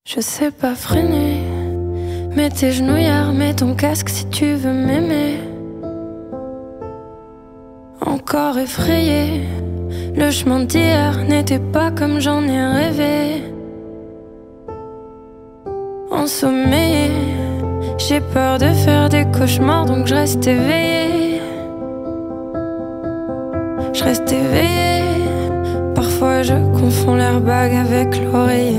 Je sais pas freiner. Mets tes genouillères, mets ton casque si tu veux m'aimer. Encore effrayé, le chemin d'hier n'était pas comme j'en ai rêvé. Ensommeillé, j'ai peur de faire des cauchemars, donc je reste éveillé. Je reste éveillé. Parfois je confonds l'airbag avec l'oreiller.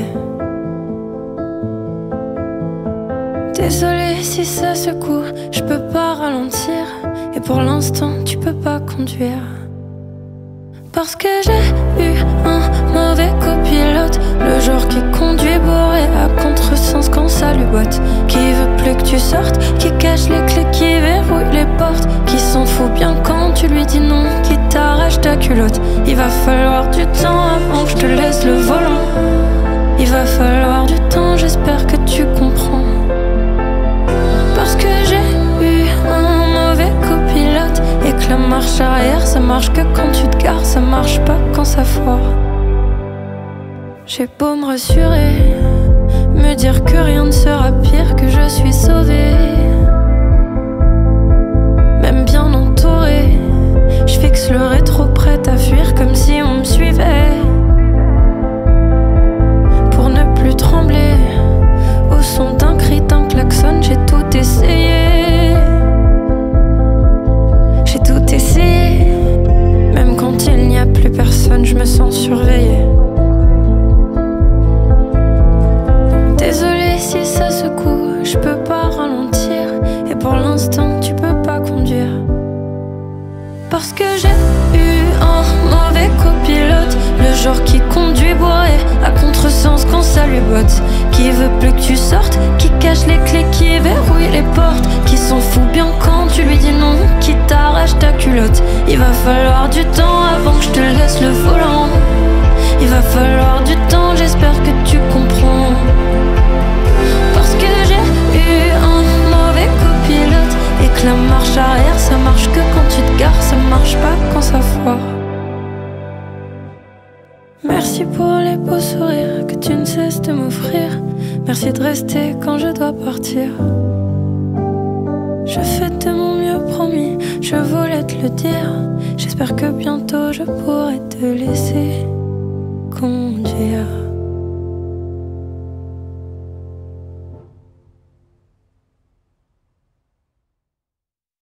Désolé si ça secoue, je peux pas ralentir. Et pour l'instant tu peux pas conduire. Parce que j'ai eu un mauvais copilote, le genre qui conduit bourré à contresens quand ça lui botte. Qui veut plus que tu sortes, qui cache les clés, qui verrouille les portes, qui s'en fout bien quand tu lui dis non, qui t'arrache ta culotte. Il va falloir du temps avant que je te laisse le volant. Il va falloir du temps, j'espère que tu comprends. Parce que j'ai eu un mauvais copilote, et que la marche arrière ça marche que quand tu te gares, ça marche pas quand ça foire. J'ai beau me rassurer, me dire que rien ne sera pire, que je suis sauvée. Même bien entourée, je fixe le rétro prête à fuir comme si on me suivait. Pour ne plus trembler au son d'un cri, d'un klaxon, j'ai tout essayé. J'ai tout essayé. Même quand il n'y a plus personne, je me sens surveillée. Désolé si ça secoue, je peux pas ralentir. Et pour l'instant, tu peux pas conduire. Parce que j'ai eu un mauvais copilote, le genre qui conduit bourré à contresens quand ça lui botte. Qui veut plus que tu sortes, qui cache les clés, qui verrouille les portes, qui s'en fout bien quand tu lui dis non, qui t'arrache ta culotte. Il va falloir du temps avant que je te laisse le volant. Il va falloir du temps, j'espère que tu comprends. Parce que j'ai eu un mauvais copilote, et que la marche arrière ça marche que quand tu te gares, ça marche pas quand ça foire. Merci pour les beaux sourires que tu ne cesses de m'offrir. Merci de rester quand je dois partir. Je fais de mon mieux, promis, je voulais te le dire. J'espère que bientôt je pourrai te laisser conduire.